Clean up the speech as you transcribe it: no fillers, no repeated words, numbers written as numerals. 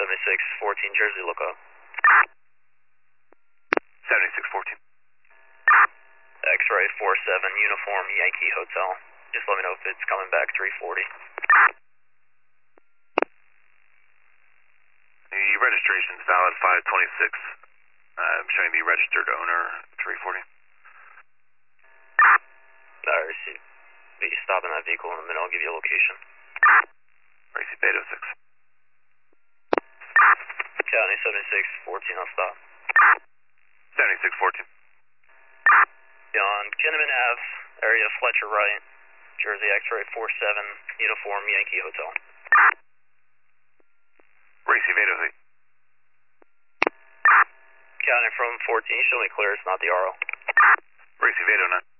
7614 Jersey, look up. 7614. X-ray 47 Uniform Yankee Hotel. Just let me know if it's coming back 340. The registration's valid 526. I'm showing the registered owner 340. I received. Be stopping that vehicle in a minute. I'll give you a location. Racing Beta 6. County 7614, I'll stop. 7614. On Kinnaman Ave, area Fletcher Right, Jersey X-ray 47 Uniform Yankee Hotel. Racing Beta 8. Counting from 14, show me clear, it's not the RO. Racing Beta 9.